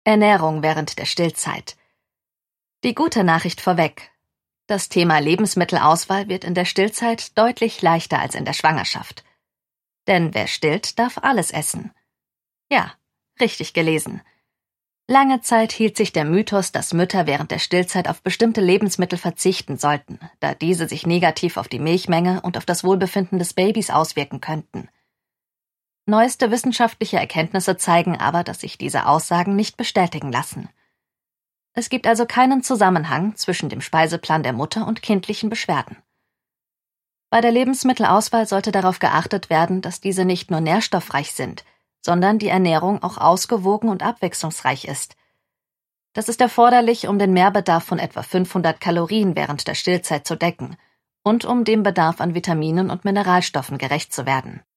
Ernährung während der Stillzeit. Die gute Nachricht vorweg: Das Thema Lebensmittelauswahl wird in der Stillzeit deutlich leichter als in der Schwangerschaft. Denn wer stillt, darf alles essen. Ja, richtig gelesen. Lange Zeit hielt sich der Mythos, dass Mütter während der Stillzeit auf bestimmte Lebensmittel verzichten sollten, da diese sich negativ auf die Milchmenge und auf das Wohlbefinden des Babys auswirken könnten. Neueste wissenschaftliche Erkenntnisse zeigen aber, dass sich diese Aussagen nicht bestätigen lassen. Es gibt also keinen Zusammenhang zwischen dem Speiseplan der Mutter und kindlichen Beschwerden. Bei der Lebensmittelauswahl sollte darauf geachtet werden, dass diese nicht nur nährstoffreich sind, sondern die Ernährung auch ausgewogen und abwechslungsreich ist. Das ist erforderlich, um den Mehrbedarf von etwa 500 Kalorien während der Stillzeit zu decken und um dem Bedarf an Vitaminen und Mineralstoffen gerecht zu werden.